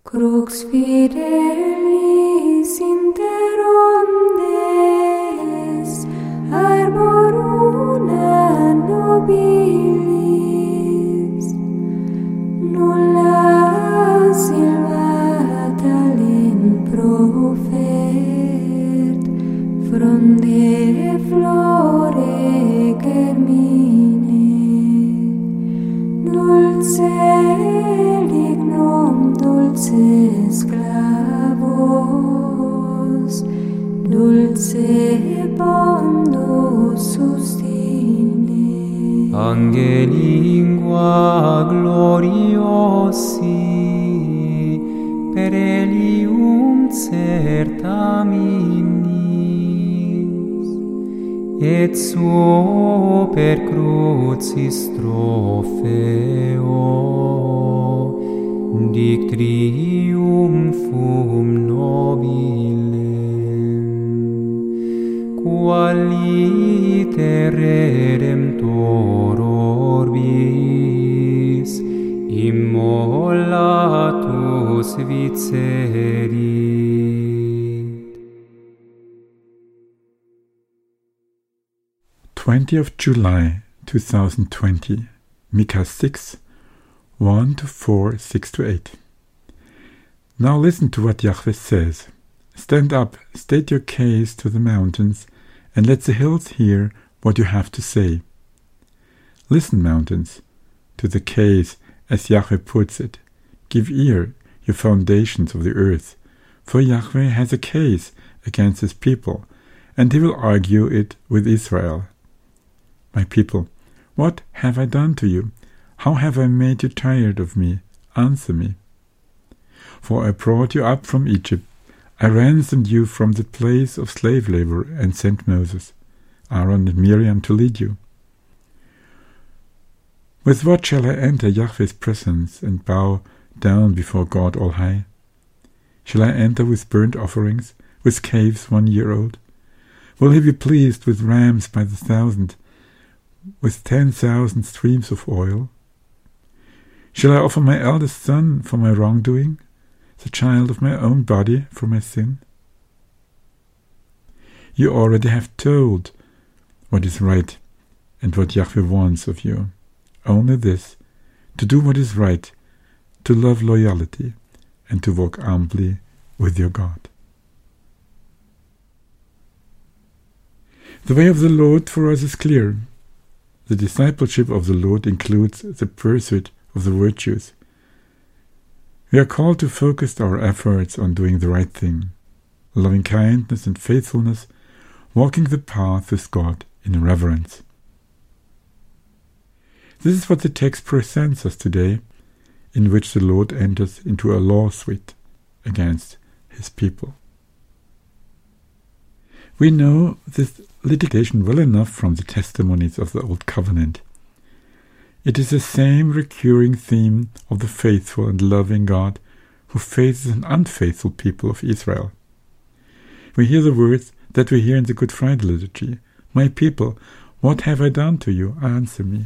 Crux fidelis inter omnes, arboruna nobilis, nulla silva talem profert, fronde flore germine, dulce lignum dulces clavos, dulce bondus sustine. Angelingua gloriosi per elium certaminis, et suo per crucis trofeo dic triumphum nobilem, qualite redemptor orbis immolatus vicerit. 20th of July 2020, Micah 6, 1-4, 6-8. Now listen to what Yahweh says. Stand up, state your case to the mountains, and let the hills hear what you have to say. Listen, mountains, to the case as Yahweh puts it. Give ear, you foundations of the earth, for Yahweh has a case against his people, and he will argue it with Israel. My people, what have I done to you? How have I made you tired of me? Answer me. For I brought you up from Egypt. I ransomed you from the place of slave labor and sent Moses, Aaron and Miriam to lead you. With what shall I enter Yahweh's presence and bow down before God All High? Shall I enter with burnt offerings, with calves 1 year old? Will he be pleased with rams by the thousand, with 10,000 streams of oil? Shall I offer my eldest son for my wrongdoing, the child of my own body for my sin? You already have told what is right and what Yahweh wants of you. Only this, to do what is right, to love loyalty, and to walk humbly with your God. The way of the Lord for us is clear. The discipleship of the Lord includes the pursuit of the virtues. We are called to focus our efforts on doing the right thing, loving kindness and faithfulness, walking the path with God in reverence. This is what the text presents us today, in which the Lord enters into a lawsuit against his people. We know this litigation well enough from the testimonies of the Old Covenant. It is the same recurring theme of the faithful and loving God who faces an unfaithful people of Israel. We hear the words that we hear in the Good Friday liturgy, "My people, what have I done to you? Answer me."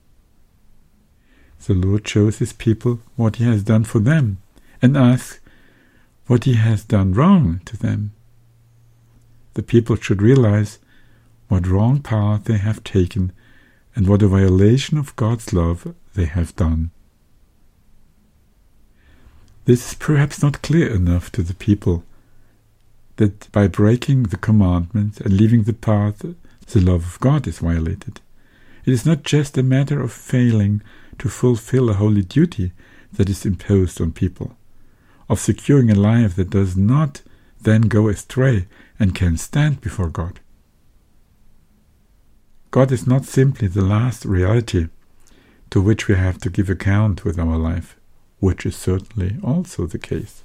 The Lord shows his people what he has done for them and asks what he has done wrong to them. The people should realize what wrong path they have taken and what a violation of God's love they have done. This is perhaps not clear enough to the people, that by breaking the commandments and leaving the path, the love of God is violated. It is not just a matter of failing to fulfill a holy duty that is imposed on people, of securing a life that does not then go astray and can stand before God. God is not simply the last reality to which we have to give account with our life, which is certainly also the case.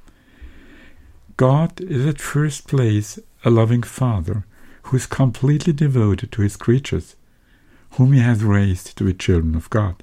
God is at first place a loving Father who is completely devoted to his creatures, whom he has raised to be children of God.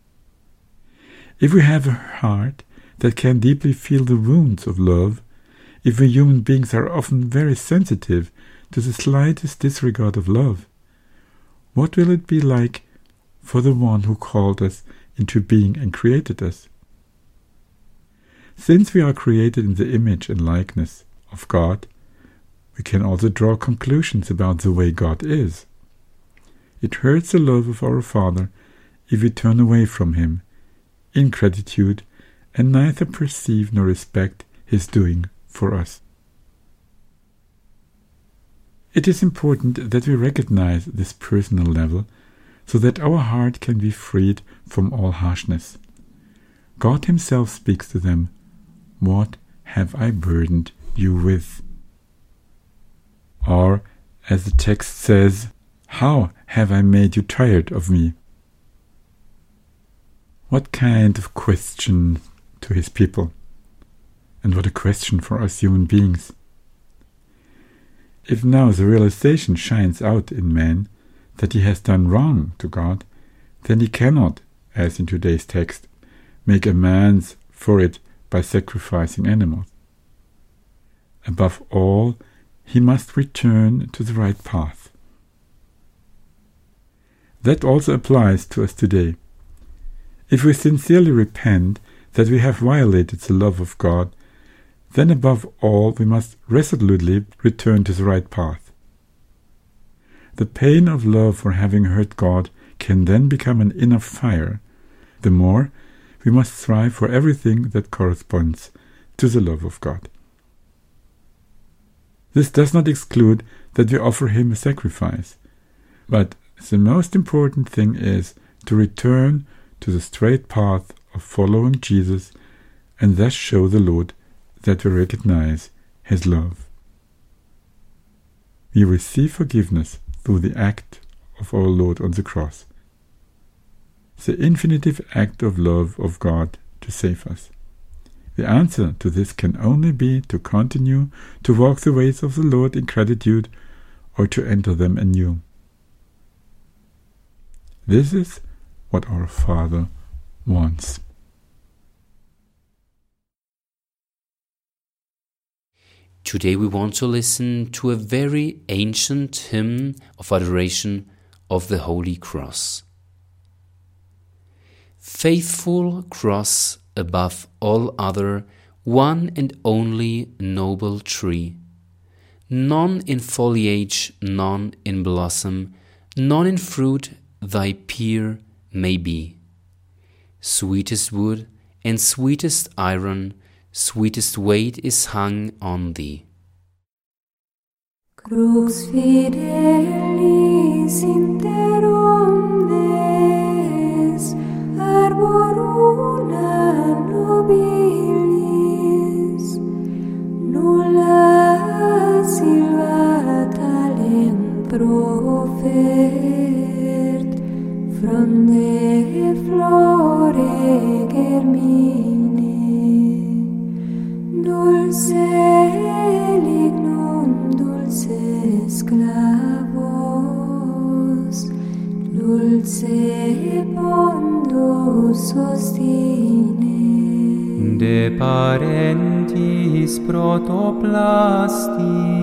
If we have a heart that can deeply feel the wounds of love, if we human beings are often very sensitive to the slightest disregard of love, what will it be like for the one who called us into being and created us? Since we are created in the image and likeness of God, we can also draw conclusions about the way God is. It hurts the love of our Father if we turn away from Him, ingratitude, and neither perceive nor respect His doing for us. It is important that we recognize this personal level so that our heart can be freed from all harshness. God Himself speaks to them, "What have I burdened you with?" Or, as the text says, "How have I made you tired of me?" What kind of question to His people? And what a question for us human beings. If now the realization shines out in man that he has done wrong to God, then he cannot, as in today's text, make amends for it by sacrificing animals. Above all, he must return to the right path. That also applies to us today. If we sincerely repent that we have violated the love of God, then above all we must resolutely return to the right path. The pain of love for having hurt God can then become an inner fire. The more, we must strive for everything that corresponds to the love of God. This does not exclude that we offer Him a sacrifice, but the most important thing is to return to the straight path of following Jesus and thus show the Lord that we recognize His love. We receive forgiveness through the act of our Lord on the cross, the infinitive act of love of God to save us. The answer to this can only be to continue to walk the ways of the Lord in gratitude or to enter them anew. This is what our Father wants. Today we want to listen to a very ancient hymn of adoration of the Holy Cross. Faithful cross above all other, one and only noble tree, none in foliage, none in blossom, none in fruit thy peer may be. Sweetest wood and sweetest iron, sweetest weight is hung on thee. Crux fidelis inter omnes, arboruna nobilis, nulla silva talem profert, fronde flore germine. Dulce lignum, dulce sclavos, dulce pondus sostine. De parentis protoplasti,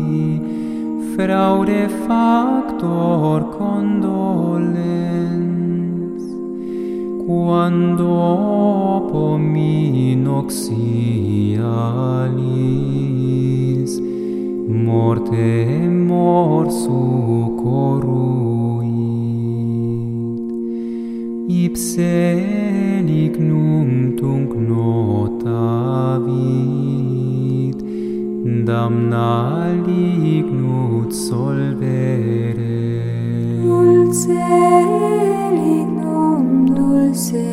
fraude factor condolens, quando pominoxialis morte morsu corruit, ipse lignum tunc notavit, damna lignut solvere. Dulce lignum, dulce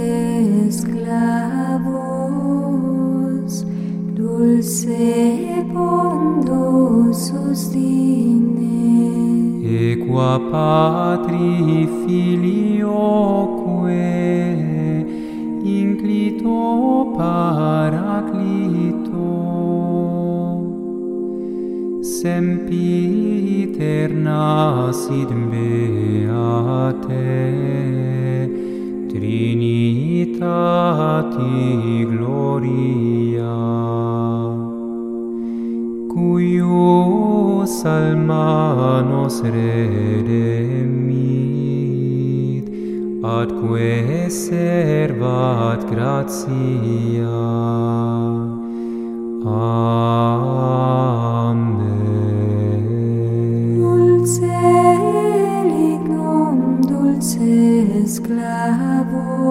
sclavos, dulce pondus sostine. Equa patri filioque, inclito paraclito, sempiter nasit beate, Trinitati gloria, cuius alma nos redemit, atque servat gratia. Amen. Dulce lignum, dulce sclavo,